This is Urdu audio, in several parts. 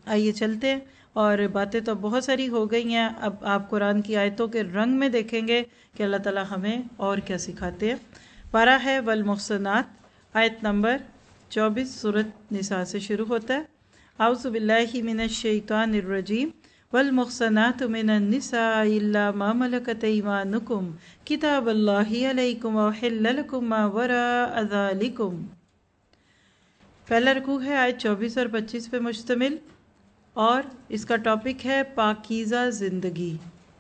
آئیے چلتے ہیں، اور باتیں تو بہت ساری ہو گئی ہیں، اب آپ قرآن کی آیتوں کے رنگ میں دیکھیں گے کہ اللہ تعالیٰ ہمیں اور کیا سکھاتے ہیں۔ پارہ ہے والمحصنات، آیت نمبر 24 سورۃ نساء سے شروع ہوتا ہے۔ اعوذ باللہ من الشیطان الرجیم، والمحصنات من النساء الا ما ملکت ایمانکم کتاب اللہ علیکم وحل لکم ما وراء ذالکم۔ پہلا رکوع ہے آیت 24 اور 25 پہ مشتمل، اور اس کا ٹاپک ہے پاکیزہ زندگی۔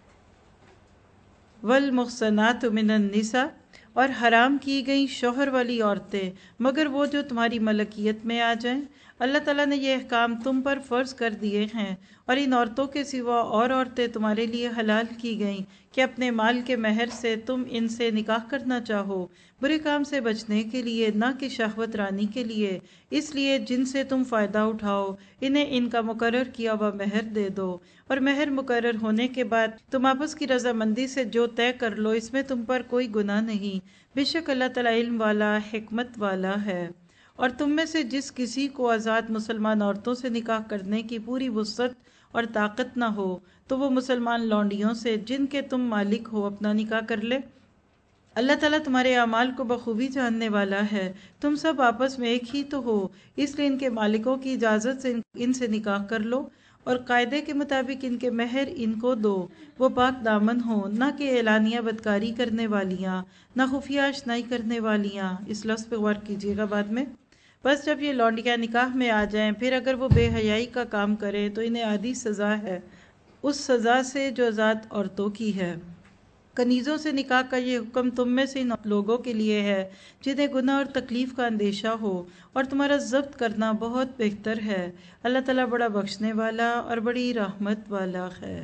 والمحصنات من النساء، اور حرام کی گئی شوہر والی عورتیں مگر وہ جو تمہاری ملکیت میں آ جائیں۔ اللہ تعالیٰ نے یہ احکام تم پر فرض کر دیے ہیں، اور ان عورتوں کے سوا اور عورتیں تمہارے لیے حلال کی گئیں کہ اپنے مال کے مہر سے تم ان سے نکاح کرنا چاہو، برے کام سے بچنے کے لیے، نہ کہ شہوت رانی کے لیے، اس لیے جن سے تم فائدہ اٹھاؤ انہیں ان کا مقرر کیا ہوا مہر دے دو، اور مہر مقرر ہونے کے بعد تم آپس کی رضامندی سے جو طے کر لو اس میں تم پر کوئی گناہ نہیں، بے شک اللہ تعالیٰ علم والا حکمت والا ہے۔ اور تم میں سے جس کسی کو آزاد مسلمان عورتوں سے نکاح کرنے کی پوری وسعت اور طاقت نہ ہو تو وہ مسلمان لونڈیوں سے جن کے تم مالک ہو اپنا نکاح کر لے۔ اللہ تعالیٰ تمہارے اعمال کو بخوبی جاننے والا ہے، تم سب آپس میں ایک ہی تو ہو، اس لیے ان کے مالکوں کی اجازت سے ان سے نکاح کر لو، اور قاعدے کے مطابق ان کے مہر ان کو دو، وہ پاک دامن ہو، نہ کہ اعلانیہ بدکاری کرنے والیاں، نہ خفیہ اشنائی کرنے والیاں۔ اس لفظ پہ غور کیجیے گا بعد میں۔ بس جب یہ لونڈیاں نکاح میں آ جائیں پھر اگر وہ بے حیائی کا کام کریں تو انہیں آدھی سزا ہے، اس سزا سے جو ذات عورتوں کی ہے۔ کنیزوں سے نکاح کا یہ حکم تم میں سے ان لوگوں کے لیے ہے جنہیں گناہ اور تکلیف کا اندیشہ ہو، اور تمہارا ضبط کرنا بہت بہتر ہے، اللہ تعالیٰ بڑا بخشنے والا اور بڑی رحمت والا ہے۔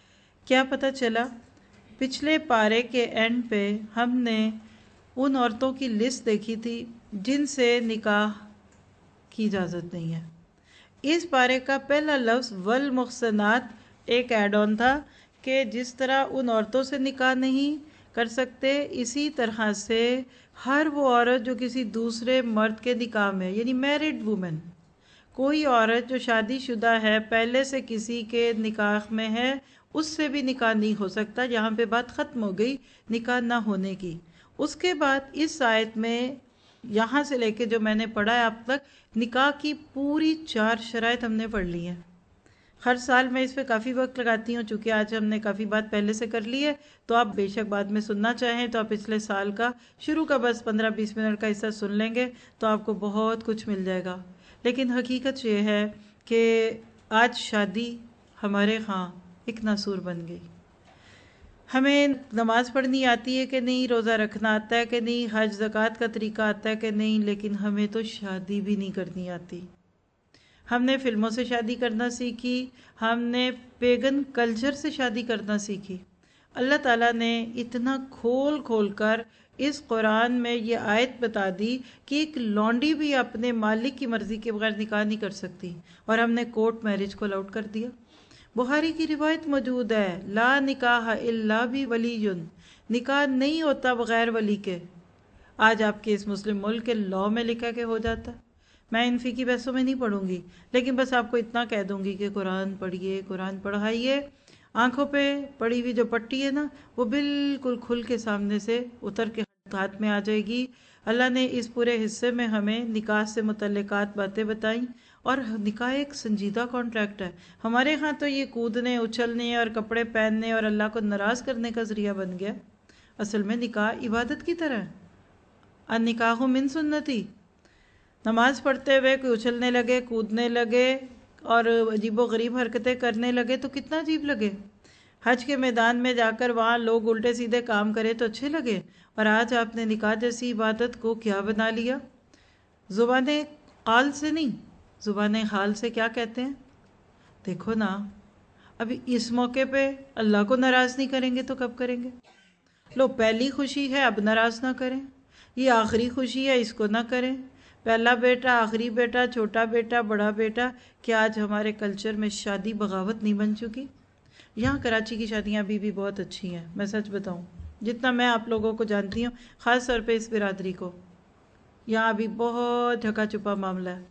کیا پتہ چلا؟ پچھلے پارے کے اینڈ پہ ہم نے ان عورتوں کی لسٹ دیکھی تھی جن سے نکاح کی اجازت نہیں ہے۔ اس پارے کا پہلا لفظ والمحصنات ایک ایڈ آن تھا کہ جس طرح ان عورتوں سے نکاح نہیں کر سکتے، اسی طرح سے ہر وہ عورت جو کسی دوسرے مرد کے نکاح میں، یعنی میرڈ وومن، کوئی عورت جو شادی شدہ ہے پہلے سے کسی کے نکاح میں ہے، اس سے بھی نکاح نہیں ہو سکتا۔ یہاں پہ بات ختم ہو گئی نکاح نہ ہونے کی۔ اس کے بعد اس آیت میں یہاں سے لے کے جو میں نے پڑھا ہے اب تک، نکاح کی پوری 4 شرائط ہم نے پڑھ لی ہیں۔ ہر سال میں اس پہ کافی وقت لگاتی ہوں، چونکہ آج ہم نے کافی بات پہلے سے کر لی ہے، تو آپ بے شک بعد میں سننا چاہیں تو آپ پچھلے سال کا شروع کا بس 15-20 منٹ کا حصہ سن لیں گے تو آپ کو بہت کچھ مل جائے گا۔ لیکن حقیقت یہ ہے کہ آج شادی ہمارے ہاں ایک ناسور بن گئی۔ ہمیں نماز پڑھنی آتی ہے کہ نہیں، روزہ رکھنا آتا ہے کہ نہیں، حج زکوٰۃ کا طریقہ آتا ہے کہ نہیں، لیکن ہمیں تو شادی بھی نہیں کرنی آتی۔ ہم نے فلموں سے شادی کرنا سیکھی، ہم نے پیگن کلچر سے شادی کرنا سیکھی۔ اللہ تعالیٰ نے اتنا کھول کھول کر اس قرآن میں یہ آیت بتا دی کہ ایک لونڈی بھی اپنے مالک کی مرضی کے بغیر نکاح نہیں کر سکتی، اور ہم نے کورٹ میرج کو الاؤڈ کر دیا۔ بخاری کی روایت موجود ہے، لا نکاح الا بولی، نکاح نہیں ہوتا بغیر ولی کے۔ آج آپ کے اس مسلم ملک کے لاء میں لکھا کہ ہو جاتا ہے۔ میں ان فقہی بحثوں میں نہیں پڑھوں گی، لیکن بس آپ کو اتنا کہہ دوں گی کہ قرآن پڑھیے، قرآن پڑھائیے۔ آنکھوں پہ پڑی ہوئی جو پٹی ہے نا، وہ بالکل کھل کے سامنے سے اتر کے ہاتھ میں آ جائے گی۔ اللہ نے اس پورے حصے میں ہمیں نکاح سے متعلقات باتیں بتائیں، اور نکاح ایک سنجیدہ کانٹریکٹ ہے۔ ہمارے ہاں تو یہ کودنے، اچھلنے اور کپڑے پہننے اور اللہ کو ناراض کرنے کا ذریعہ بن گیا۔ اصل میں نکاح عبادت کی طرح ہے۔ النکاح من سنتی، نماز پڑھتے ہوئے کوئی اچھلنے لگے، کودنے لگے اور عجیب و غریب حرکتیں کرنے لگے تو کتنا عجیب لگے۔ حج کے میدان میں جا کر وہاں لوگ الٹے سیدھے کام کرے تو اچھے لگے، اور آج آپ نے نکاح جیسی عبادت کو کیا بنا لیا؟ زبان قال سے نہیں، زبان حال سے کیا کہتے ہیں؟ دیکھو نا، ابھی اس موقع پہ اللہ کو ناراض نہیں کریں گے تو کب کریں گے؟ لو، پہلی خوشی ہے اب ناراض نہ کریں، یہ آخری خوشی ہے اس کو نہ کریں، پہلا بیٹا، آخری بیٹا، چھوٹا بیٹا، بڑا بیٹا۔ کیا آج ہمارے کلچر میں شادی بغاوت نہیں بن چکی؟ یہاں کراچی کی شادیاں ابھی بھی بہت اچھی ہیں، میں سچ بتاؤں، جتنا میں آپ لوگوں کو جانتی ہوں، خاص طور پہ اس برادری کو، یہاں ابھی بہت ڈھکا چھپا معاملہ ہے۔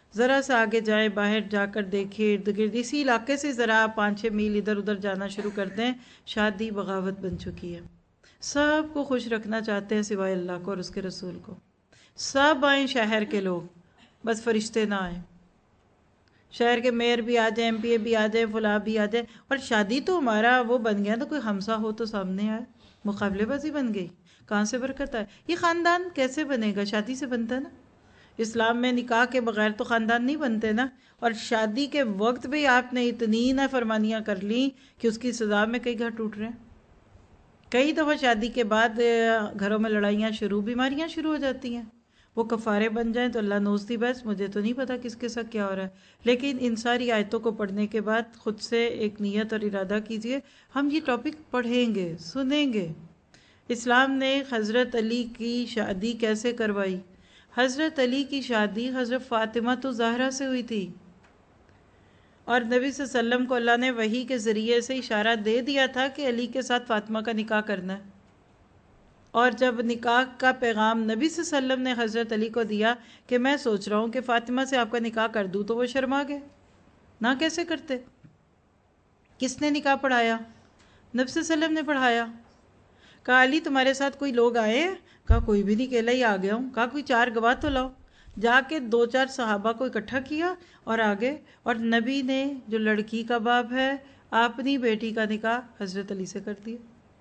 ذرا سا آگے جائیں، باہر جا کر دیکھیں، ارد گرد اسی علاقے سے ذرا 5-6 میل ادھر ادھر جانا شروع کر دیں، شادی بغاوت بن چکی ہے۔ سب کو خوش رکھنا چاہتے ہیں سوائے اللہ کو اور اس کے رسول کو۔ سب آئیں شہر کے لوگ، بس فرشتے نہ آئیں۔ شہر کے میئر بھی آ جائیں، MP بھی آ جائیں، فلاں بھی آ جائیں، اور شادی تو ہمارا وہ بن گیا، تو کوئی ہمسا ہو تو سامنے آئے، مقابلے بازی بن گئی۔ کہاں سے برکت آئے؟ یہ خاندان کیسے بنے گا؟ شادی سے بنتا ہے نا۔ اسلام میں نکاح کے بغیر تو خاندان نہیں بنتے نا، اور شادی کے وقت بھی آپ نے اتنی نافرمانیاں کر لیں کہ اس کی سزا میں کئی گھر ٹوٹ رہے ہیں۔ کئی دفعہ شادی کے بعد گھروں میں لڑائیاں شروع، بیماریاں شروع ہو جاتی ہیں۔ وہ کفارے بن جائیں تو اللہ نوز دی بیسٹ، مجھے تو نہیں پتا کس کے ساتھ کیا ہو رہا ہے، لیکن ان ساری آیتوں کو پڑھنے کے بعد خود سے ایک نیت اور ارادہ کیجئے، ہم یہ ٹاپک پڑھیں گے، سنیں گے۔ اسلام نے حضرت علی کی شادی کیسے کروائی؟ حضرت علی کی شادی حضرت فاطمہ تو زہرا سے ہوئی تھی، اور نبی صلی اللہ علیہ وسلم کو اللہ نے وحی کے ذریعے سے اشارہ دے دیا تھا کہ علی کے ساتھ فاطمہ کا نکاح کرنا ہے۔ اور جب نکاح کا پیغام نبی صلی اللہ علیہ وسلم نے حضرت علی کو دیا کہ میں سوچ رہا ہوں کہ فاطمہ سے آپ کا نکاح کر دوں، تو وہ شرما گئے، نہ کیسے کرتے۔ کس نے نکاح پڑھایا؟ نبی صلی اللہ علیہ وسلم نے پڑھایا۔ کہا علی تمہارے ساتھ کوئی لوگ آئے ہیں؟ کہا کوئی بھی نہیں، اکیلا ہی آ گیا ہوں۔ کہا کوئی 4 گواہ تو لاؤ۔ جا کے 2-4 صحابہ کو اکٹھا کیا اور آگے، اور نبی نے جو لڑکی کا باپ ہے اپنی بیٹی کا نکاح حضرت علی سے کر دیا۔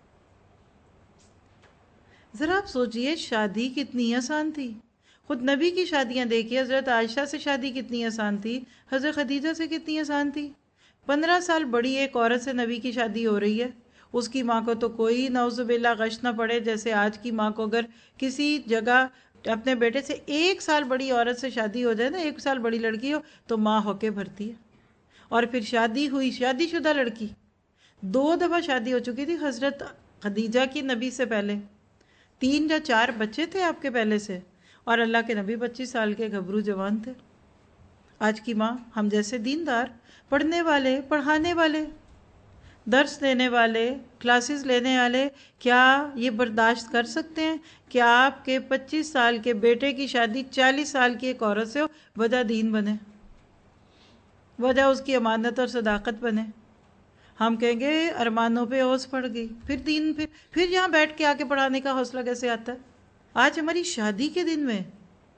ذرا آپ سوچئے شادی کتنی آسان تھی۔ خود نبی کی شادیاں دیکھیے، حضرت عائشہ سے شادی کتنی آسان تھی، حضرت خدیجہ سے کتنی آسان تھی۔ 15 سال بڑی ایک عورت سے نبی کی شادی ہو رہی ہے، اس کی ماں کو تو کوئی نعوذ باللہ غش نہ پڑے، جیسے آج کی ماں کو اگر کسی جگہ اپنے بیٹے سے 1 سال بڑی عورت سے شادی ہو جائے نا، 1 سال بڑی لڑکی ہو، تو ماں ہوکے بھرتی ہے۔ اور پھر شادی ہوئی، شادی شدہ لڑکی، 2 دفعہ شادی ہو چکی تھی حضرت خدیجہ کی نبی سے پہلے، 3 یا 4 بچے تھے آپ کے پہلے سے، اور اللہ کے نبی 25 سال کے گھبرو جوان تھے۔ آج کی ماں، ہم جیسے دیندار، پڑھنے والے، پڑھانے والے، درس دینے والے، کلاسز لینے والے، کیا یہ برداشت کر سکتے ہیں کہ آپ کے 25 سال کے بیٹے کی شادی 40 سال کی ایک عورت سے ہو، وجہ دین بنے، وجہ اس کی امانت اور صداقت بنے؟ ہم کہیں گے ارمانوں پہ اوس پڑ گئی، پھر دین، پھر یہاں بیٹھ کے آ کے پڑھانے کا حوصلہ کیسے آتا ہے؟ آج ہماری شادی کے دن میں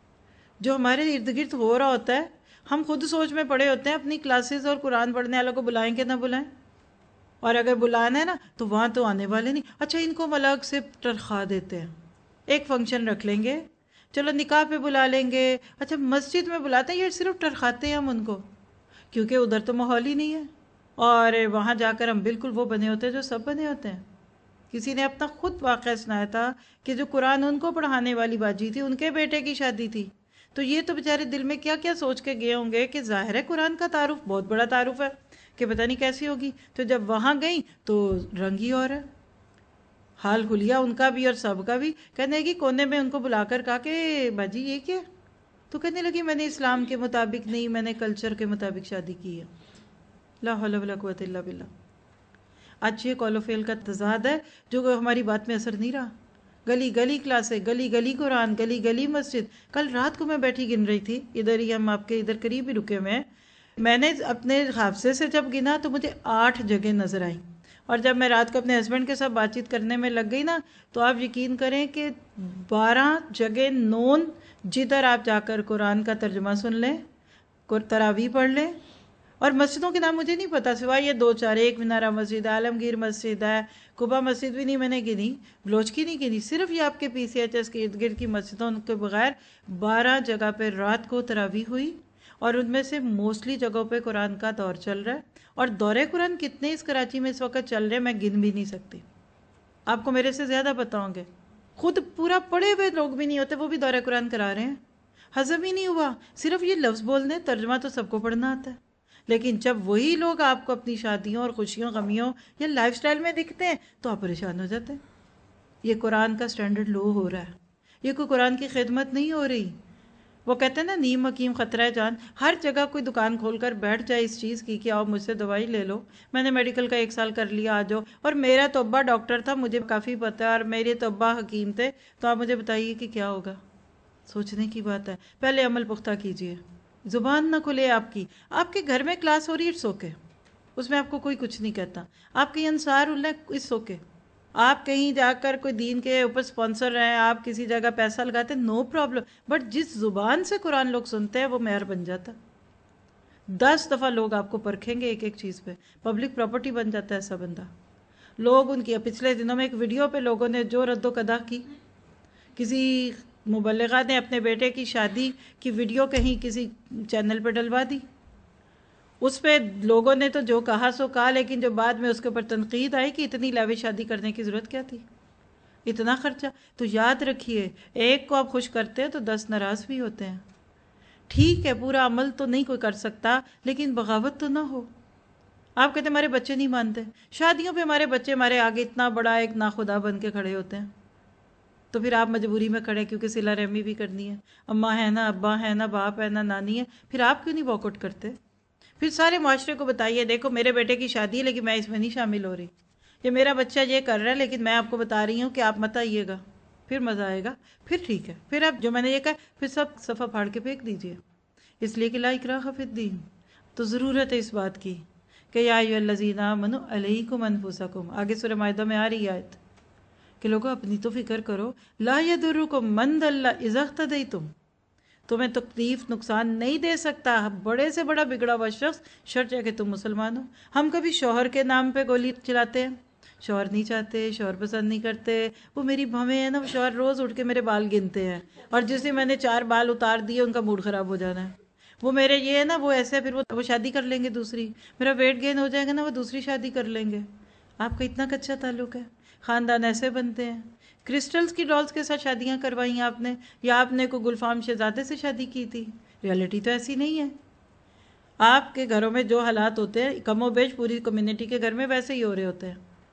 جو ہمارے ارد گرد ہو رہا ہوتا ہے، ہم خود سوچ میں پڑے ہوتے ہیں اپنی کلاسز اور قرآن پڑھنے والوں کو بلائیں کہ نہ بلائیں، اور اگر بلانا ہے نا تو وہاں تو آنے والے نہیں، اچھا ان کو ہم الگ سے تنخواہ دیتے ہیں، ایک فنکشن رکھ لیں گے، چلو نکاح پہ بلا لیں گے، اچھا مسجد میں بلاتے ہیں، یہ صرف ٹرخاتے ہیں ہم ان کو، کیونکہ ادھر تو ماحول ہی نہیں ہے، اور وہاں جا کر ہم بالکل وہ بنے ہوتے ہیں جو سب بنے ہوتے ہیں۔ کسی نے اپنا خود واقعہ سنایا تھا کہ جو قرآن ان کو پڑھانے والی باجی تھی، ان کے بیٹے کی شادی تھی، تو یہ تو بیچارے دل میں کیا کیا سوچ کے گئے ہوں گے کہ ظاہر ہے قرآن کا تعارف بہت بڑا تعارف ہے، کہ پتہ نہیں کیسی ہوگی، تو جب وہاں گئیں تو رنگ ہی اور ہے، حال حلیہ ان کا بھی اور سب کا بھی۔ کہنے لگی کونے میں ان کو بلا کر کہا کہ باجی یہ کیا؟ تو کہنے لگی میں نے اسلام کے مطابق نہیں، میں نے کلچر کے مطابق شادی کی ہے۔ لا حول ولا قوت الا باللہ۔ آج یہ قول و فعل کا تضاد ہے جو ہماری بات میں اثر نہیں رہا۔ گلی گلی کلاسیں، گلی گلی قرآن، گلی گلی مسجد۔ کل رات کو میں بیٹھی گن رہی تھی، ادھر ہی ہم آپ کے ادھر قریب ہی رکے ہوئے ہیں، میں نے اپنے حافظے سے جب گنا تو مجھے 8 جگہ نظر آئیں، اور جب میں رات کو اپنے ہسبینڈ کے ساتھ بات چیت کرنے میں لگ گئی نا، تو آپ یقین کریں کہ 12 جگہ نون، جدھر آپ جا کر قرآن کا ترجمہ سن لیں، تراویح پڑھ لیں، اور مسجدوں کے نام مجھے نہیں پتا سوائے یہ 2-4، ایک منارہ مسجد ہے، عالمگیر مسجد ہے، قبا مسجد بھی نہیں میں نے گنی، بلوچ کی نہیں گنی، صرف یہ آپ کے PCHS کے ارد گرد کی مسجدوں کے بغیر 12 جگہ پہ رات کو تراویح ہوئی، اور ان میں سے موسٹلی جگہوں پہ قرآن کا دور چل رہا ہے، اور دورے قرآن کتنے اس کراچی میں اس وقت چل رہے ہیں میں گن بھی نہیں سکتی، آپ کو میرے سے زیادہ پتا ہوں گے، خود پورا پڑھے ہوئے لوگ بھی نہیں ہوتے وہ بھی دورے قرآن کرا رہے ہیں، ہضم ہی نہیں ہوا، صرف یہ لفظ بول دیں، ترجمہ تو سب کو پڑھنا آتا ہے، لیکن جب وہی لوگ آپ کو اپنی شادیوں اور خوشیوں غمیوں یا لائف سٹائل میں دکھتے ہیں تو آپ پریشان ہو جاتے ہیں۔ یہ قرآن کا سٹینڈرڈ لو ہو رہا ہے، یہ کوئی قرآن کی خدمت نہیں ہو رہی۔ وہ کہتے ہیں نا نیم حکیم خطرہ جان، ہر جگہ کوئی دکان کھول کر بیٹھ جائے اس چیز کی کہ آؤ مجھ سے دوائی لے لو، میں نے میڈیکل کا 1 سال کر لیا، آ جاؤ، اور میرا تو ابا ڈاکٹر تھا مجھے کافی پتہ ہے، اور میرے تو ابا حکیم تھے، تو آپ مجھے بتائیے کہ کیا ہوگا؟ سوچنے کی بات ہے، پہلے عمل پختہ کیجئے۔ زبان نہ کھلے آپ کی. آپ کے گھر میں کلاس ہو رہی ہے، اٹس اوکے، اس میں آپ کو کوئی کچھ نہیں کہتا. آپ کہیں انصار اللہ، اٹس اوکے. آپ کہیں جا کر کوئی دین کے اوپر سپانسر رہے ہیں، آپ کسی جگہ پیسہ لگاتے ہیں، نو پرابلم. بٹ جس زبان سے قرآن لوگ سنتے ہیں وہ معیار بن جاتا. 10 دفعہ لوگ آپ کو پرکھیں گے ایک ایک چیز پہ. پبلک پراپرٹی بن جاتا ہے ایسا بندہ. لوگ ان کی پچھلے دنوں میں ایک ویڈیو پہ لوگوں نے جو رد و قدا کی، کسی مبلغہ نے اپنے بیٹے کی شادی کی ویڈیو کہیں کسی چینل پہ ڈلوا دی. اس پہ لوگوں نے تو جو کہا سو کہا، لیکن جو بعد میں اس کے اوپر تنقید آئی کہ اتنی لاوی شادی کرنے کی ضرورت کیا تھی، اتنا خرچہ. تو یاد رکھیے، ایک کو آپ خوش کرتے ہیں تو 10 ناراض بھی ہوتے ہیں. ٹھیک ہے، پورا عمل تو نہیں کوئی کر سکتا، لیکن بغاوت تو نہ ہو. آپ کہتے ہیں ہمارے بچے نہیں مانتے، شادیوں پہ ہمارے بچے ہمارے آگے اتنا بڑا ایک ناخدا بن کے کھڑے ہوتے ہیں. تو پھر آپ مجبوری میں کھڑے، کیونکہ صلہ رحمی بھی کرنی ہے. اماں ہے نا، ابا ہے نا، باپ ہے نا، نانی ہے. پھر آپ کیوں نہیں واک آؤٹ کرتے؟ پھر سارے معاشرے کو بتائیے دیکھو میرے بیٹے کی شادی ہے لیکن میں اس میں نہیں شامل ہو رہی، یہ میرا بچہ یہ کر رہا ہے لیکن میں آپ کو بتا رہی ہوں کہ آپ مت آئیے گا. پھر مزہ آئے گا. پھر ٹھیک ہے، پھر آپ جو میں نے یہ کہا پھر سب صفحہ پھاڑ کے پھینک دیجئے. اس لیے کہ لا اکراہ فی الدین. تو ضرورت ہے اس بات کی کہ یا ایھا الذین آمنوا علیکم انفسکم. آگے سورہ مائدہ میں آ رہی ہے آیت کہ لوگوں اپنی تو فکر کرو. لا یضرکم من ضل اذا اہتدیتم. تمہیں تکلیف نقصان نہیں دے سکتا بڑے سے بڑا بگڑا ہوا شخص، شرط ہے کہ تم مسلمان ہو. ہم کبھی شوہر کے نام پہ گولی چلاتے ہیں، شوہر نہیں چاہتے، شوہر پسند نہیں کرتے، وہ میری بھویں ہیں نا، وہ شوہر روز اٹھ کے میرے بال گنتے ہیں اور جس دن میں نے 4 بال اتار دیے ان کا موڈ خراب ہو جانا ہے. وہ میرے یہ ہے نا، وہ ایسے، پھر وہ شادی کر لیں گے دوسری. میرا ویٹ گین ہو جائے گا نا، وہ دوسری شادی کر لیں گے. آپ کا اتنا کچا تعلق ہے. خاندان ایسے بنتے ہیں. کرسٹلز کی ڈالز کے ساتھ شادیاں کروائی آپ نے، یا آپ نے کوئی گلفام شہزادے سے شادی کی تھی. ریالٹی تو ایسی نہیں ہے. آپ کے گھروں میں جو حالات ہوتے ہیں کم و بیش پوری کمیونٹی کے گھر میں ویسے ہی ہو رہے ہوتے ہیں.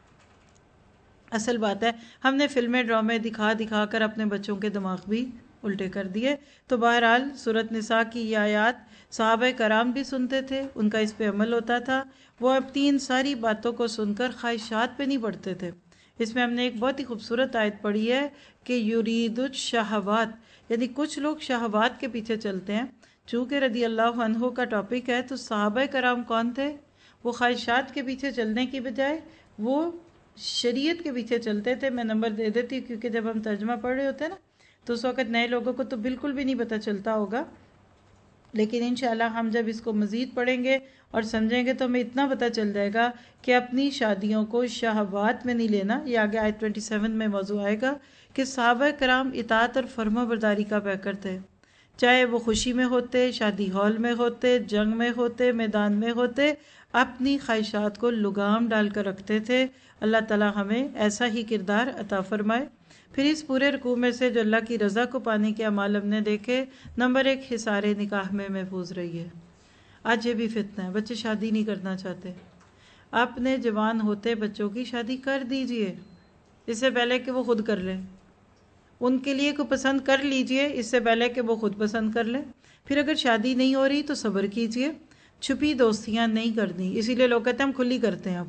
اصل بات ہے ہم نے فلمیں ڈرامے دکھا دکھا کر اپنے بچوں کے دماغ بھی الٹے کر دیے. تو بہرحال سورۃ نساء کی یہ آیات صحابہ کرام بھی سنتے تھے، ان کا اس پہ عمل ہوتا تھا. وہ اپنی ان ساری باتوں کو سن کر خواہشات پہ نہیں پڑتے تھے. اس میں ہم نے ایک بہت ہی خوبصورت آیت پڑھی ہے کہ یرید الشہوات، یعنی کچھ لوگ شہوات کے پیچھے چلتے ہیں. چونکہ رضی اللہ عنہ کا ٹاپک ہے تو صحابہ کرام کون تھے؟ وہ خواہشات کے پیچھے چلنے کی بجائے وہ شریعت کے پیچھے چلتے تھے. میں نمبر دے دیتی ہوں کیونکہ جب ہم ترجمہ پڑھ رہے ہوتے ہیں نا تو اس وقت نئے لوگوں کو تو بالکل بھی نہیں پتہ چلتا ہوگا، لیکن انشاءاللہ ہم جب اس کو مزید پڑھیں گے اور سمجھیں گے تو ہمیں اتنا پتہ چل جائے گا کہ اپنی شادیوں کو شہوات میں نہیں لینا. یہ آگے آیت 27 میں موضوع آئے گا کہ صحابہ کرام اطاعت اور فرما برداری کا پیکر تھے. چاہے وہ خوشی میں ہوتے، شادی ہال میں ہوتے، جنگ میں ہوتے، میدان میں ہوتے، اپنی خواہشات کو لگام ڈال کر رکھتے تھے. اللہ تعالی ہمیں ایسا ہی کردار عطا فرمائے. پھر اس پورے رکوع میں سے جو اللہ کی رضا کو پانے کے اعمال ہم نے دیکھے، نمبر 1 حصار نکاح میں محفوظ رہیے. آج یہ بھی فتنہ ہے، بچے شادی نہیں کرنا چاہتے. اپنے جوان ہوتے بچوں کی شادی کر دیجئے اس سے پہلے کہ وہ خود کر لیں. ان کے لیے کوئی پسند کر لیجئے اس سے پہلے کہ وہ خود پسند کر لیں. پھر اگر شادی نہیں ہو رہی تو صبر کیجئے. چھپی دوستیاں نہیں کرنی، اسی لیے لوگ کہتے ہیں ہم کھلی کرتے ہیں. اب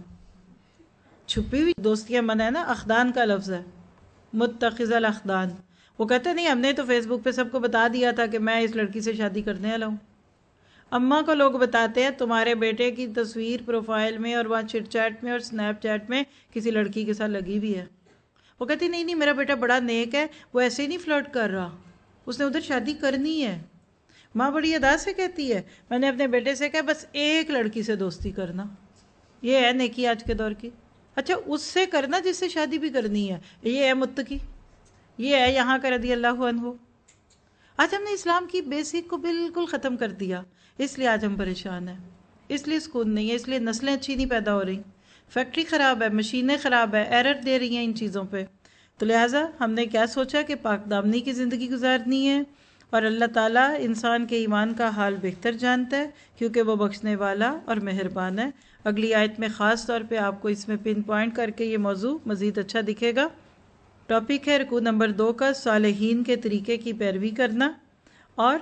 چھپی ہوئی دوستیاں منع ہے نا، اخدان کا لفظ ہے، متخذ الاخدان. وہ کہتے نہیں ہم نے تو فیس بک پہ سب کو بتا دیا تھا کہ میں اس لڑکی سے شادی کرنے والا ہوں. اماں کو لوگ بتاتے ہیں تمہارے بیٹے کی تصویر پروفائل میں اور وہاں چٹ چیٹ میں اور سنیپ چیٹ میں کسی لڑکی کے ساتھ لگی ہوئی ہے. وہ کہتی نہیں میرا بیٹا بڑا نیک ہے، وہ ایسے ہی نہیں فلرٹ کر رہا، اس نے ادھر شادی کرنی ہے. ماں بڑی ادا سے کہتی ہے میں نے اپنے بیٹے سے کہا بس ایک لڑکی سے دوستی کرنا. یہ ہے نیکی آج کے دور کی. اچھا اس سے کرنا جس سے شادی بھی کرنی ہے. یہ ہے متقی، یہ ہے یہاں کا رضی اللہ عنہ. آج ہم نے اسلام کی بیسک کو بالکل ختم کر دیا، اس لیے آج ہم پریشان ہیں، اس لیے سکون نہیں ہے، اس لیے نسلیں اچھی نہیں پیدا ہو رہی. فیکٹری خراب ہے، مشینیں خراب ہے، ایرر دے رہی ہیں ان چیزوں پہ. تو لہٰذا ہم نے کیا سوچا کہ پاک دامنی کی زندگی گزارنی ہے. اور اللہ تعالیٰ انسان کے ایمان کا حال بہتر جانتا ہے کیونکہ وہ بخشنے والا اور مہربان ہے. اگلی آیت میں خاص طور پہ آپ کو اس میں پن پوائنٹ کر کے یہ موضوع مزید اچھا دکھے گا. ٹاپک ہے رکوع نمبر 2 کا صالحین کے طریقے کی پیروی کرنا. اور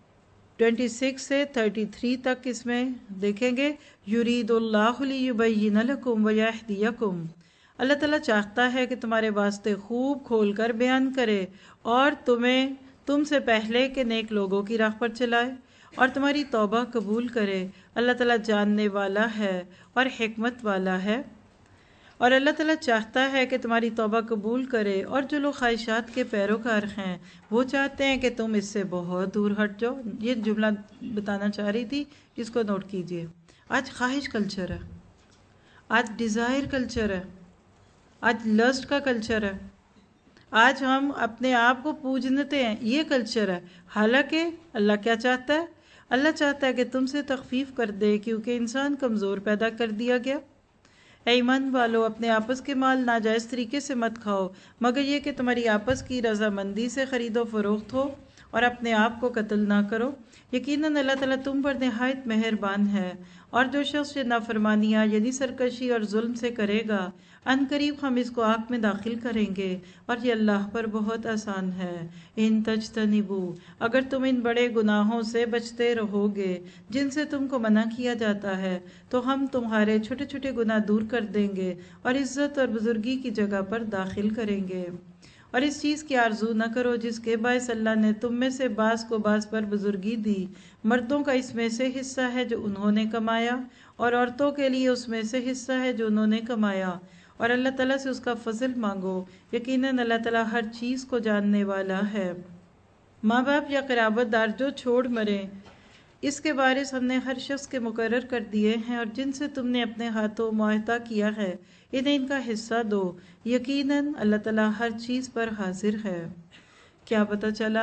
26 سے 33 تک اس میں دیکھیں گے یرید اللہ لیبین لکم ویہدیکم. اللہ تعالیٰ چاہتا ہے کہ تمہارے واسطے خوب کھول کر بیان کرے اور تم سے پہلے کے نیک لوگوں کی راہ پر چلائے اور تمہاری توبہ قبول کرے۔ اللہ تعالیٰ جاننے والا ہے اور حکمت والا ہے۔ اور اللہ تعالیٰ چاہتا ہے کہ تمہاری توبہ قبول کرے، اور جو لوگ خواہشات کے پیروکار ہیں وہ چاہتے ہیں کہ تم اس سے بہت دور ہٹ جاؤ۔ یہ جملہ بتانا چاہ رہی تھی، اس کو نوٹ کیجئے۔ آج خواہش کلچر ہے، آج ڈیزائر کلچر ہے، آج لسٹ کا کلچر ہے، آج ہم اپنے آپ کو پوجنتے ہیں، یہ کلچر ہے۔ حالانکہ اللہ کیا چاہتا ہے؟ اللہ چاہتا ہے کہ تم سے تخفیف کر دے، کیونکہ انسان کمزور پیدا کر دیا گیا۔ اے ایمان والو، اپنے آپس کے مال ناجائز طریقے سے مت کھاؤ، مگر یہ کہ تمہاری آپس کی رضامندی سے خرید و فروخت ہو، اور اپنے آپ کو قتل نہ کرو۔ یقیناً اللہ تعالیٰ تم پر نہایت مہربان ہے۔ اور جو شخص یہ نافرمانیاں یعنی سرکشی اور ظلم سے کرے گا، ان قریب ہم اس کو آگ میں داخل کریں گے، اور یہ اللہ پر بہت آسان ہے۔ ان تجتنبو، اگر تم ان بڑے گناہوں سے بچتے رہو گے جن سے تم کو منع کیا جاتا ہے، تو ہم تمہارے چھوٹے چھوٹے گناہ دور کر دیں گے اور عزت اور بزرگی کی جگہ پر داخل کریں گے۔ اور اس چیز کی آرزو نہ کرو جس کے باعث اللہ نے تم میں سے بعض کو بعض پر بزرگی دی۔ مردوں کا اس میں سے حصہ ہے جو انہوں نے کمایا، اور عورتوں کے لیے اس میں سے حصہ ہے جو انہوں نے کمایا، اور اللہ تعالیٰ سے اس کا فضل مانگو۔ یقیناً اللہ تعالیٰ ہر چیز کو جاننے والا ہے۔ ماں باپ یا قرابت دار جو چھوڑ مرے، اس کے وارث ہم نے ہر شخص کے مقرر کر دیے ہیں، اور جن سے تم نے اپنے ہاتھوں معاہدہ کیا ہے انہیں ان کا حصہ دو۔ یقیناً اللہ تعالیٰ ہر چیز پر حاضر ہے۔ کیا پتہ چلا؟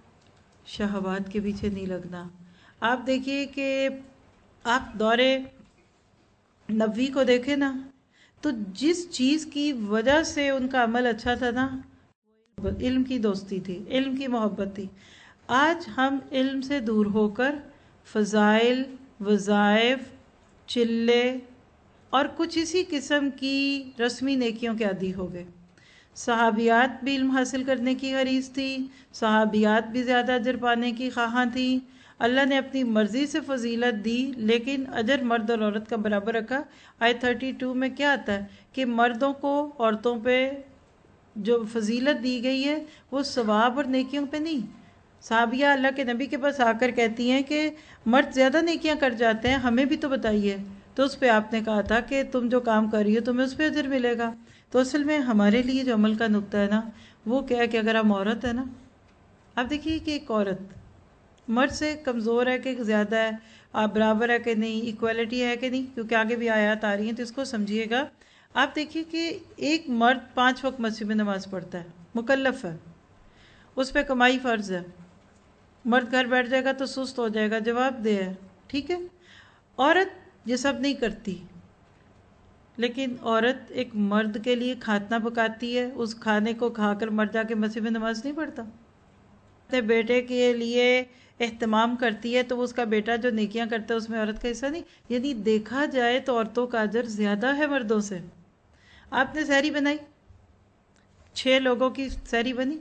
شہوات کے پیچھے نہیں لگنا۔ آپ دیکھیے کہ آپ دورے نبوی کو دیکھیں نا، تو جس چیز کی وجہ سے ان کا عمل اچھا تھا نا، علم کی دوستی تھی، علم کی محبت تھی۔ آج ہم علم سے دور ہو کر فضائل، وظائف، چلے اور کچھ اسی قسم کی رسمی نیکیوں کے عادی ہو گئے۔ صحابیات بھی علم حاصل کرنے کی حریص تھی، صحابیات بھی زیادہ اجر پانے کی خواہاں تھیں۔ اللہ نے اپنی مرضی سے فضیلت دی، لیکن اجر مرد اور عورت کا برابر رکھا۔ آیت 32 میں کیا آتا ہے کہ مردوں کو عورتوں پہ جو فضیلت دی گئی ہے وہ ثواب اور نیکیوں پہ نہیں۔ صحابیہ اللہ کے نبی کے پاس آ کر کہتی ہیں کہ مرد زیادہ نیکیاں کر جاتے ہیں، ہمیں بھی تو بتائیے۔ تو اس پہ آپ نے کہا تھا کہ تم جو کام کر رہی ہو تمہیں اس پہ اجر ملے گا۔ تو اصل میں ہمارے لیے جو عمل کا نقطہ ہے نا، وہ کیا ہے کہ اگر ہم عورت ہے نا، آپ دیکھیے کہ ایک عورت مرد سے کمزور ہے کہ زیادہ ہے، آپ برابر ہے کہ نہیں، ایکویلٹی ہے کہ نہیں، کیونکہ آگے بھی آیات آ رہی ہیں تو اس کو سمجھیے گا۔ آپ دیکھیے کہ ایک مرد 5 وقت مسجد میں نماز پڑھتا ہے، مکلف ہے، اس پہ کمائی فرض ہے۔ مرد گھر بیٹھ جائے گا تو سست ہو جائے گا، جواب دہ ہے، ٹھیک ہے۔ عورت یہ سب نہیں کرتی، لیکن عورت ایک مرد کے لیے کھانا پکاتی ہے، اس کھانے کو کھا کر مرد جا کے مسجد میں نماز نہیں پڑھتا۔ اپنے بیٹے کے لیے اہتمام کرتی ہے تو اس کا بیٹا جو نیکیاں کرتا ہے اس میں عورت کا حصہ نہیں۔ یعنی دیکھا جائے تو عورتوں کا اجر زیادہ ہے مردوں سے۔ آپ نے سحری بنائی، 6 لوگوں کی سحری بنی،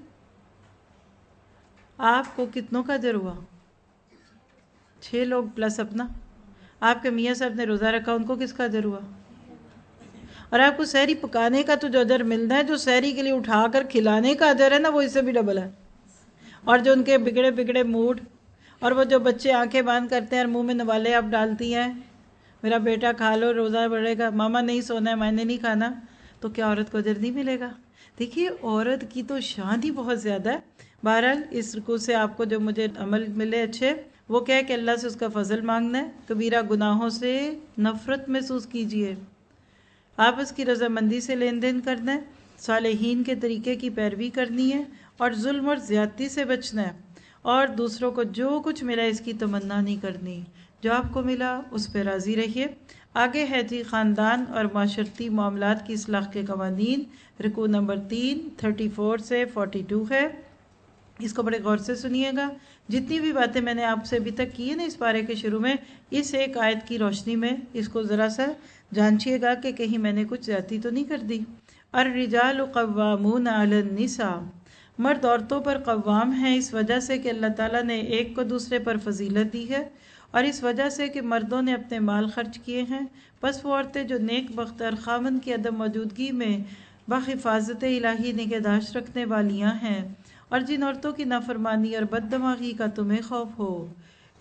آپ کو کتنوں کا اجر ہوا؟ 6 لوگ پلس اپنا۔ آپ کے میاں صاحب نے روزہ رکھا، ان کو کس کا اجر ہوا؟ اور آپ کو سحری پکانے کا تو جو اجر ملنا ہے، جو سحری کے لیے اٹھا کر کھلانے کا اجر ہے نا، وہ اس سے بھی ڈبل ہے۔ اور جو ان کے بگڑے بگڑے موڈ، اور وہ جو بچے آنکھیں باندھ کرتے ہیں اور منہ میں نوالے آپ ڈالتی ہیں، میرا بیٹا کھا لو روزہ بڑھے گا، ماما نہیں سونا ہے، میں نے نہیں کھانا، تو کیا عورت کو اجر نہیں ملے گا؟ دیکھیے عورت کی تو شان ہی بہت زیادہ ہے۔ بہرحال اس رکوع سے آپ کو جو مجھے عمل ملے اچھے، وہ کیا ہے کہ اللہ سے اس کا فضل مانگنا ہے، کبیرہ گناہوں سے نفرت محسوس کیجیے، آپس کی رضامندی سے لین دین کرنا ہے، صالحین کے طریقے کی پیروی کرنی ہے، اور ظلم اور زیادتی سے بچنا ہے، اور دوسروں کو جو کچھ ملا اس کی تمنا نہیں کرنی، جو آپ کو ملا اس پہ راضی رہیے۔ آگے ہے جی خاندان اور معاشرتی معاملات کی اصلاح کے قوانین، رکوع نمبر 3 34 سے 42 ہے۔ اس کو بڑے غور سے سنیے گا۔ جتنی بھی باتیں میں نے آپ سے ابھی تک کی ہیں نا اس پارے کے شروع میں، اس ایک آیت کی روشنی میں اس کو ذرا سا جانچیے گا کہ کہیں میں نے کچھ زیادتی تو نہیں کر دی۔ الرجال قوامون علی النساء، مرد عورتوں پر قوام ہیں اس وجہ سے کہ اللہ تعالیٰ نے ایک کو دوسرے پر فضیلت دی ہے، اور اس وجہ سے کہ مردوں نے اپنے مال خرچ کیے ہیں، پس وہ عورتیں جو نیک بخت اور خاوند کی عدم موجودگی میں بحفاظت الہی نگہداشت رکھنے والیاں ہیں، اور جن عورتوں کی نافرمانی اور بد دماغی کا تمہیں خوف ہو،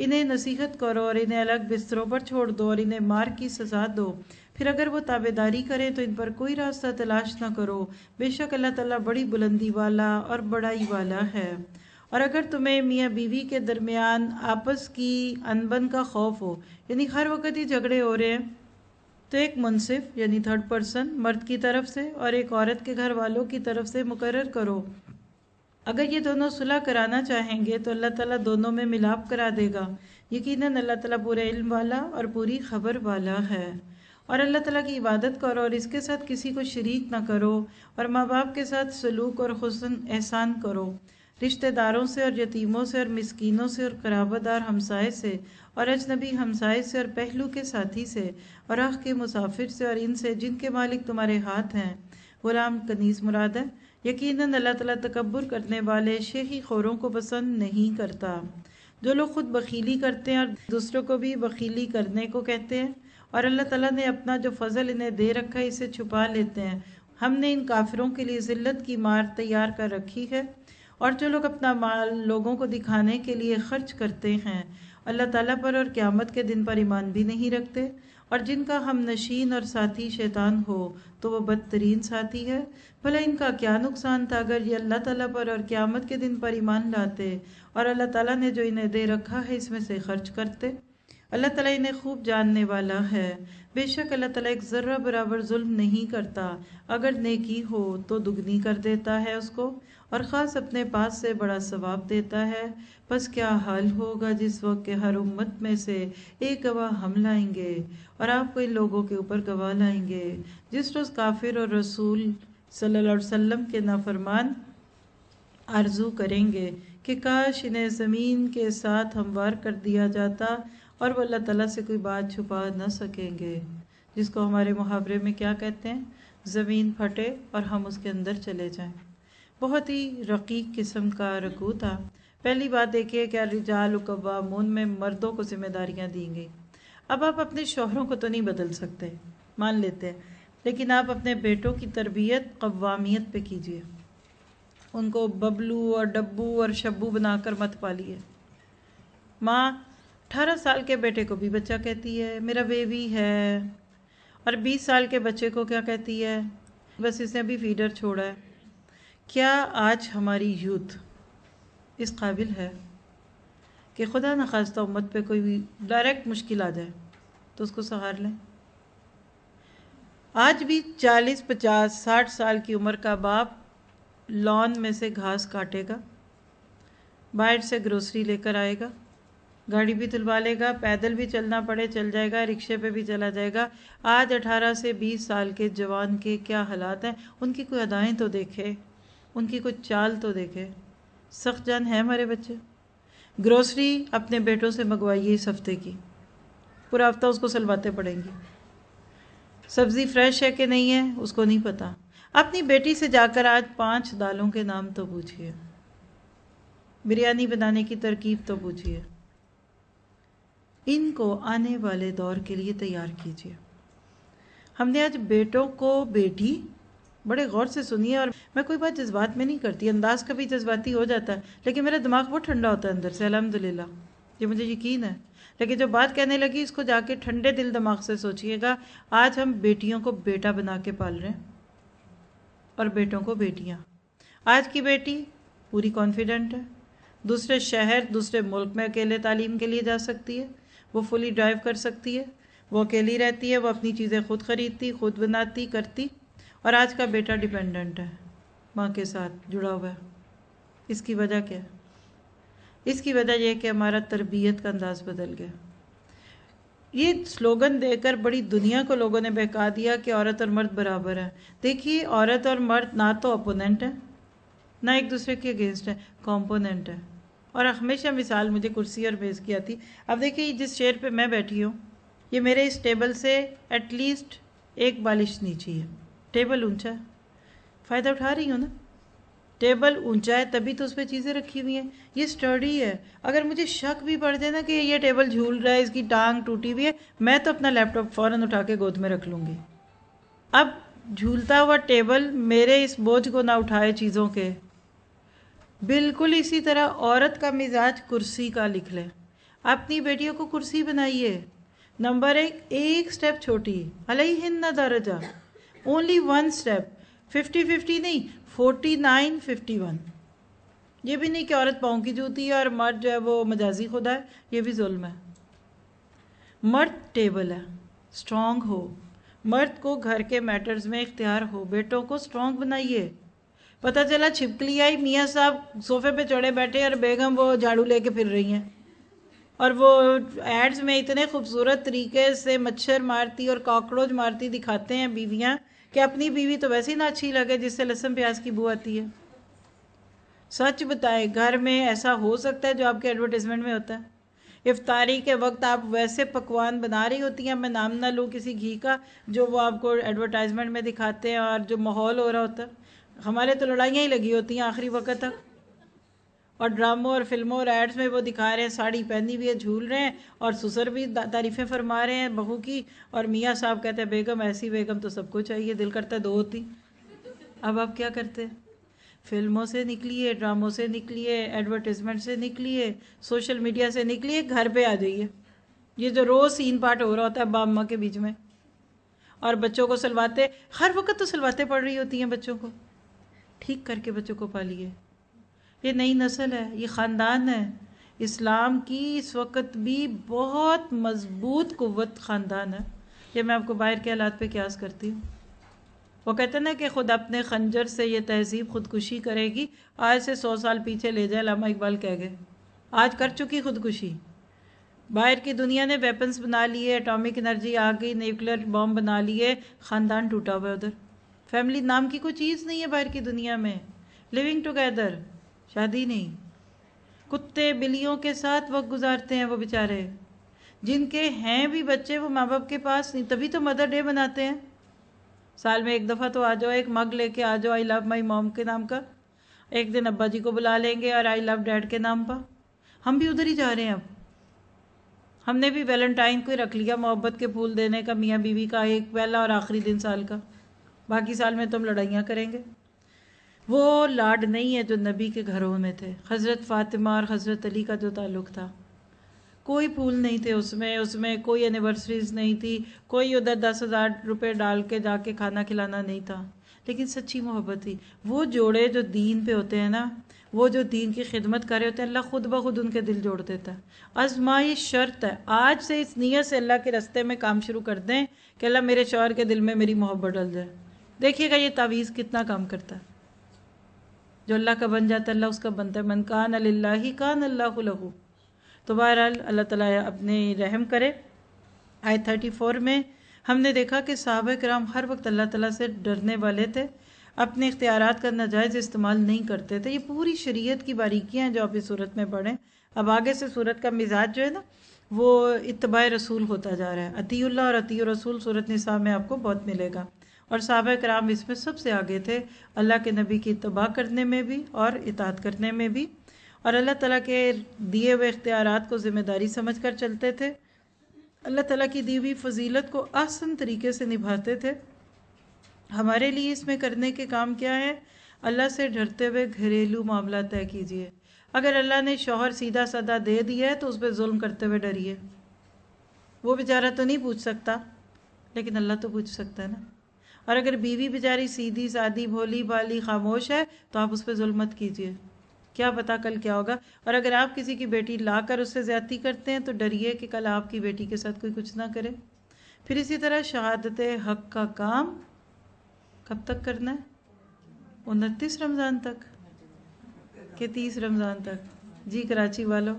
انہیں نصیحت کرو اور انہیں الگ بستروں پر چھوڑ دو اور انہیں مار کی سزا دو، پھر اگر وہ تابعداری کریں تو ان پر کوئی راستہ تلاش نہ کرو، بے شک اللہ تعالیٰ بڑی بلندی والا اور بڑائی والا ہے۔ اور اگر تمہیں میاں بیوی کے درمیان آپس کی انبن کا خوف ہو، یعنی ہر وقت ہی جھگڑے ہو رہے ہیں، تو ایک منصف یعنی تھرڈ پرسن مرد کی طرف سے اور ایک عورت کے گھر والوں کی طرف سے مقرر کرو۔ اگر یہ دونوں صلح کرانا چاہیں گے تو اللہ تعالیٰ دونوں میں ملاپ کرا دے گا، یقیناً اللہ تعالیٰ پورے علم والا اور پوری خبر والا ہے۔ اور اللہ تعالیٰ کی عبادت کرو اور اس کے ساتھ کسی کو شریک نہ کرو، اور ماں باپ کے ساتھ سلوک اور حسن احسان کرو، رشتہ داروں سے اور یتیموں سے اور مسکینوں سے اور قرابت دار ہمسائے سے اور اجنبی ہمسائے سے اور پہلو کے ساتھی سے اور راہ کے مسافر سے اور ان سے جن کے مالک تمہارے ہاتھ ہیں۔ غلام کنیز مراد ہے۔ یقیناً اللہ تعالیٰ تکبر کرنے والے شیخی خوروں کو پسند نہیں کرتا۔ جو لوگ خود بخیلی کرتے ہیں اور دوسروں کو بھی بخیلی کرنے کو کہتے ہیں، اور اللہ تعالیٰ نے اپنا جو فضل انہیں دے رکھا ہے اسے چھپا لیتے ہیں، ہم نے ان کافروں کے لیے ذلت کی مار تیار کر رکھی ہے۔ اور جو لوگ اپنا مال لوگوں کو دکھانے کے لیے خرچ کرتے ہیں، اللہ تعالیٰ پر اور قیامت کے دن پر ایمان بھی نہیں رکھتے، اور جن کا ہم نشین اور ساتھی شیطان ہو تو وہ بدترین ساتھی ہے۔ بھلا ان کا کیا نقصان تھا اگر یہ اللہ تعالیٰ پر اور قیامت کے دن پر ایمان لاتے اور اللہ تعالیٰ نے جو انہیں دے رکھا ہے اس میں سے خرچ کرتے۔ اللہ تعالیٰ انہیں خوب جاننے والا ہے۔ بے شک اللہ تعالیٰ ایک ذرہ برابر ظلم نہیں کرتا، اگر نیکی ہو تو دگنی کر دیتا ہے اس کو، اور خاص اپنے پاس سے بڑا ثواب دیتا ہے۔ پس کیا حال ہوگا جس وقت کہ ہر امت میں سے ایک گواہ ہم لائیں گے اور آپ کو ان لوگوں کے اوپر گواہ لائیں گے۔ جس روز کافر اور رسول صلی اللہ علیہ وسلم کے نافرمان آرزو کریں گے کہ کاش انہیں زمین کے ساتھ ہموار کر دیا جاتا، اور وہ اللہ تعالیٰ سے کوئی بات چھپا نہ سکیں گے، جس کو ہمارے محاورے میں کیا کہتے ہیں، زمین پھٹے اور ہم اس کے اندر چلے جائیں۔ بہت ہی رقیق قسم کا رکوع تھا۔ پہلی بات دیکھیے کہ الرجال قوامون میں مردوں کو ذمہ داریاں دی گئی۔ اب آپ اپنے شوہروں کو تو نہیں بدل سکتے، مان لیتے ہیں، لیکن آپ اپنے بیٹوں کی تربیت قوامیت پہ کیجیے۔ ان کو ببلو اور ڈبو اور شبو بنا کر مت پالیے۔ ماں 18 سال کے بیٹے کو بھی بچہ کہتی ہے، میرا بیبی ہے، اور 20 سال کے بچے کو کیا کہتی ہے، بس اس نے ابھی فیڈر چھوڑا ہے۔ کیا آج ہماری یوتھ اس قابل ہے کہ خدا نخواستہ امت پہ کوئی ڈائریکٹ مشکل آ جائے تو اس کو سہار لیں؟ آج بھی 40 50 60 سال کی عمر کا باپ لان میں سے گھاس کاٹے گا، باہر سے گروسری لے کر آئے گا، گاڑی بھی دلوا لے گا، پیدل بھی چلنا پڑے چل جائے گا، رکشے پہ بھی چلا جائے گا۔ آج 18 سے 20 سال کے جوان کے کیا حالات ہیں، ان کی کوئی ادائیں تو دیکھے، ان کی کوئی چال تو دیکھے۔ سخت جان ہے ہمارے بچے۔ گروسری اپنے بیٹوں سے منگوائیے اس ہفتے کی، پورا ہفتہ اس کو سلواتے پڑیں گی۔ سبزی فریش ہے کہ نہیں ہے اس کو نہیں پتا۔ اپنی بیٹی سے جا کر آج 5 دالوں کے نام تو پوچھئے، بریانی بنانے کی ترکیب تو پوچھئے۔ ان کو آنے والے دور کے لیے تیار کیجیے۔ ہم نے آج بیٹوں کو، بیٹی بڑے غور سے سنیے، اور میں کوئی بات جذبات میں نہیں کرتی، انداز کبھی جذباتی ہو جاتا ہے، لیکن میرا دماغ بہت ٹھنڈا ہوتا ہے اندر سے، الحمدللہ، یہ مجھے یقین ہے۔ لیکن جو بات کہنے لگی اس کو جا کے ٹھنڈے دل دماغ سے سوچئے گا۔ آج ہم بیٹیوں کو بیٹا بنا کے پال رہے ہیں اور بیٹوں کو بیٹیاں۔ آج کی بیٹی پوری کانفیڈنٹ ہے، دوسرے شہر دوسرے ملک میں اکیلے تعلیم کے لیے جا سکتی ہے، وہ فلی ڈرائیو کر سکتی ہے، وہ اکیلی رہتی ہے، وہ اپنی چیزیں خود خریدتی، خود بناتی کرتی۔ اور آج کا بیٹا ڈیپینڈنٹ ہے، ماں کے ساتھ جڑا ہوا ہے۔ اس کی وجہ کیا ہے؟ اس کی وجہ یہ کہ ہمارا تربیت کا انداز بدل گیا۔ یہ سلوگن دے کر بڑی دنیا کو لوگوں نے بہکا دیا کہ عورت اور مرد برابر ہیں۔ دیکھیے عورت اور مرد نہ تو اپوننٹ ہیں، نہ ایک دوسرے کے اگینسٹ ہیں، کمپوننٹ ہیں۔ اور ہمیشہ مثال مجھے کرسی اور میز کی آتی۔ اب دیکھیے جس چیئر پہ میں بیٹھی ہوں، یہ میرے اس ٹیبل سے ایٹ لیسٹ 1 بالش نیچی ہے۔ ٹیبل اونچا ہے، فائدہ اٹھا رہی ہوں نا۔ ٹیبل اونچا ہے تبھی تو اس پہ چیزیں رکھی ہوئی ہیں، یہ سٹرڈی ہے۔ اگر مجھے شک بھی پڑ جائے نا کہ یہ ٹیبل جھول رہا ہے، اس کی ٹانگ ٹوٹی ہوئی ہے، میں تو اپنا لیپ ٹاپ فوراً اٹھا کے گود میں رکھ لوں گی۔ اب جھولتا ہوا ٹیبل میرے اس بوجھ کو نہ اٹھائے چیزوں کے۔ بالکل اسی طرح عورت کا مزاج کرسی کا لکھ لیں۔ اپنی بیٹیوں کو کرسی بنائیے. نمبر ایک سٹیپ چھوٹی، علیہن درجہ، اونلی ون سٹیپ. 50-50 نہیں، 49-51. یہ بھی نہیں کہ عورت پاؤں کی جوتی ہے اور مرد جو ہے وہ مجازی خدا ہے، یہ بھی ظلم ہے. مرد ٹیبل ہے، سٹرونگ ہو. مرد کو گھر کے میٹرز میں اختیار ہو. بیٹوں کو سٹرونگ بنائیے. پتہ چلا چھپکلی آئی، میاں صاحب صوفے پہ چڑھے بیٹھے اور بیگم وہ جھاڑو لے کے پھر رہی ہیں، اور وہ ایڈز میں اتنے خوبصورت طریقے سے مچھر مارتی اور کاکروچ مارتی دکھاتے ہیں بیویاں کہ اپنی بیوی تو ویسے ہی نہ اچھی لگے جس سے لہسن پیاز کی بو آتی ہے. سچ بتائیں، گھر میں ایسا ہو سکتا ہے جو آپ کے ایڈورٹائزمنٹ میں ہوتا ہے؟ افطاری کے وقت آپ ویسے پکوان بنا رہی ہوتی ہیں، میں نام نہ لوں کسی گھی کا، جو وہ آپ کو ایڈورٹائزمنٹ میں دکھاتے ہیں، اور جو ماحول ہو رہا ہوتا ہے. ہمارے تو لڑائیاں ہی لگی ہوتی ہیں آخری وقت تک، اور ڈراموں اور فلموں اور ایڈز میں وہ دکھا رہے ہیں ساڑی پہنی ہوئی ہے، جھول رہے ہیں، اور سسر بھی تعریفیں فرما رہے ہیں بہو کی، اور میاں صاحب کہتے ہیں بیگم ایسی بیگم تو سب کو چاہیے، دل کرتا ہے دو ہوتی. اب آپ کیا کرتے ہیں؟ فلموں سے نکلیے، ڈراموں سے نکلیے، ایڈورٹائزمنٹ سے نکلیے، سوشل میڈیا سے نکلیے، گھر پہ آ جائیے. یہ جو روز سین پارٹ ہو رہا ہوتا ہے ابا اماں کے بیچ میں، اور بچوں کو سلواتے، ہر وقت تو سلواتے پڑ رہی ہوتی ہیں بچوں کو. ٹھیک کر کے بچوں کو پالیے. یہ نئی نسل ہے، یہ خاندان ہے. اسلام کی اس وقت بھی بہت مضبوط قوت خاندان ہے. یہ میں آپ کو باہر کے حالات پہ قیاس کرتی ہوں. وہ کہتے ہیں نا کہ خود اپنے خنجر سے یہ تہذیب خودکشی کرے گی. آج سے 100 سال پیچھے لے جائے، علامہ اقبال کہہ گئے. آج کر چکی خودکشی. باہر کی دنیا نے ویپنز بنا لیے، اٹامک انرجی آ گئی، نیوکلیر بام بنا لیے، خاندان ٹوٹا ہوا ہے ادھر. فیملی نام کی کوئی چیز نہیں ہے باہر کی دنیا میں. لیونگ ٹوگیدر، شادی نہیں. کتے بلیوں کے ساتھ وقت گزارتے ہیں وہ بیچارے. جن کے ہیں بھی بچے وہ ماں باپ کے پاس نہیں، تبھی تو مدر ڈے مناتے ہیں. سال میں ایک دفعہ تو آ جاؤ، ایک مگ لے کے آ جاؤ آئی لو مائی موم کے نام کا. ایک دن ابا جی کو بلا لیں گے اور آئی لو ڈیڈ کے نام پر. ہم بھی ادھر ہی جا رہے ہیں. اب ہم نے بھی ویلنٹائن کو ہی رکھ لیا، محبت کے پھول دینے کا، میاں بیوی کا ایک پہلا اور آخری دن سال کا. باقی سال میں تو ہم لڑائیاں کریں گے. وہ لاڈ نہیں ہے جو نبی کے گھروں میں تھے. حضرت فاطمہ اور حضرت علی کا جو تعلق تھا، کوئی پھول نہیں تھے اس میں کوئی اینیورسریز نہیں تھی، کوئی ادھر 10,000 روپے ڈال کے جا کے کھانا کھلانا نہیں تھا، لیکن سچی محبت تھی. وہ جوڑے جو دین پہ ہوتے ہیں نا، وہ جو دین کی خدمت کر رہے ہوتے ہیں، اللہ خود بخود ان کے دل جوڑ دیتا ہے. آزمائش شرط ہے. آج سے اس نیت سے اللہ کے راستے میں کام شروع کر دیں کہ اللہ میرے شوہر کے دل میں میری محبت ڈل جائے. دیکھیے گا یہ تعویذ کتنا کام کرتا ہے. جو اللہ کا بن جاتا ہے اللہ اس کا بنتا ہے. من کان للہ کان اللہ لہ. تو بہرحال اللہ تعالیٰ اپنے رحم کرے. آیت 34 میں ہم نے دیکھا کہ صحابہ کرام ہر وقت اللہ تعالیٰ سے ڈرنے والے تھے، اپنے اختیارات کا ناجائز استعمال نہیں کرتے تھے. یہ پوری شریعت کی باریکیاں ہیں جو آپ اس صورت میں پڑھیں. اب آگے سے صورت کا مزاج جو ہے نا وہ اتباع رسول ہوتا جا رہا ہے. اطیع اللہ اور اطیع رسول صورت نساء میں آپ کو بہت ملے گا، اور صحابہ کرام اس میں سب سے آگے تھے، اللہ کے نبی کی اتباع کرنے میں بھی اور اطاعت کرنے میں بھی، اور اللہ تعالیٰ کے دیے ہوئے اختیارات کو ذمہ داری سمجھ کر چلتے تھے. اللہ تعالیٰ کی دی ہوئی فضیلت کو احسن طریقے سے نبھاتے تھے. ہمارے لیے اس میں کرنے کے کام کیا ہے؟ اللہ سے ڈرتے ہوئے گھریلو معاملہ طے کیجیے. اگر اللہ نے شوہر سیدھا سادہ دے دیا ہے تو اس پہ ظلم کرتے ہوئے ڈریے. وہ بیچارہ تو نہیں پوچھ سکتا، لیکن اللہ تو پوچھ سکتا ہے نا. اور اگر بیوی بیچاری سیدھی سادی بھولی بھالی خاموش ہے تو آپ اس پہ ظلم مت کیجیے، کیا پتا کل کیا ہوگا. اور اگر آپ کسی کی بیٹی لا کر اس سے زیادتی کرتے ہیں تو ڈریے کہ کل آپ کی بیٹی کے ساتھ کوئی کچھ نہ کرے. پھر اسی طرح شہادت حق کا کام کب تک کرنا ہے؟ 29 رمضان تک کہ 30 رمضان تک؟ جی کراچی والوں،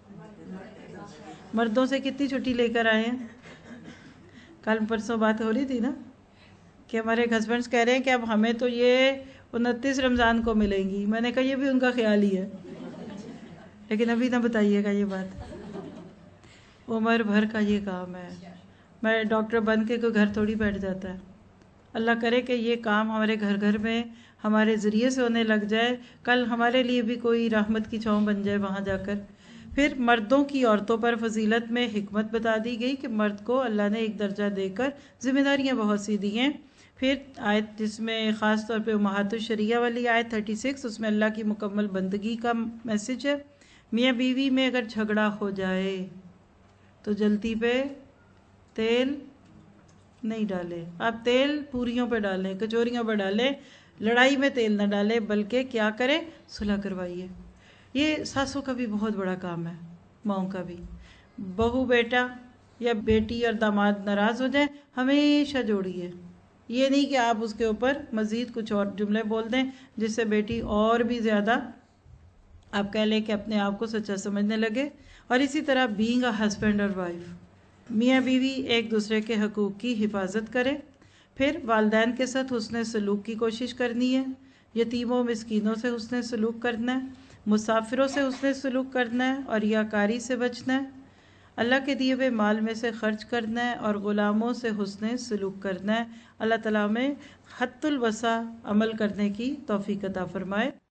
مردوں سے کتنی چھٹی لے کر آئے ہیں؟ کل پرسوں بات ہو رہی تھی نا کہ ہمارے ہسبینڈس کہہ رہے ہیں کہ اب ہمیں تو یہ 29 رمضان کو ملیں گی. میں نے کہا یہ بھی ان کا خیال ہی ہے، لیکن ابھی نہ بتائیے گا یہ بات. عمر بھر کا یہ کام ہے. میں ڈاکٹر بن کے کوئی گھر تھوڑی بیٹھ جاتا ہے. اللہ کرے کہ یہ کام ہمارے گھر گھر میں ہمارے ذریعے سے ہونے لگ جائے، کل ہمارے لیے بھی کوئی رحمت کی چھاؤں بن جائے وہاں جا کر. پھر مردوں کی عورتوں پر فضیلت میں حکمت بتا دی گئی کہ مرد کو اللہ نے ایک درجہ دے کر ذمہ داریاں بہت سی دی ہیں. پھر آیت جس میں خاص طور پہ امہات الشریعہ والی آیت 36، اس میں اللہ کی مکمل بندگی کا میسج ہے. میاں بیوی میں اگر جھگڑا ہو جائے تو جلتی پہ تیل نہیں ڈالے. آپ تیل پوریوں پہ ڈالیں، کچوریوں پہ ڈالیں، لڑائی میں تیل نہ ڈالیں، بلکہ کیا کریں؟ صلح کروائیے. یہ ساسوں کا بھی بہت بڑا کام ہے، ماؤں کا بھی. بہو بیٹا یا بیٹی اور داماد ناراض ہو جائیں، ہمیشہ جوڑیے. یہ نہیں کہ آپ اس کے اوپر مزید کچھ اور جملے بول دیں جس سے بیٹی اور بھی زیادہ آپ کہہ لیں کہ اپنے آپ کو سچا سمجھنے لگے. اور اسی طرح بینگ اے ہسبینڈ اور وائف، میاں بیوی ایک دوسرے کے حقوق کی حفاظت کرے. پھر والدین کے ساتھ حسن سلوک کی کوشش کرنی ہے، یتیموں مسکینوں سے حسن سلوک کرنا ہے، مسافروں سے حسن سلوک کرنا ہے اور ریاکاری سے بچنا ہے. اللہ کے دیے ہوئے مال میں سے خرچ کرنا ہے اور غلاموں سے حسن سلوک کرنا ہے. اللہ تعالیٰ میں حت الوسع عمل کرنے کی توفیق عطا فرمائے.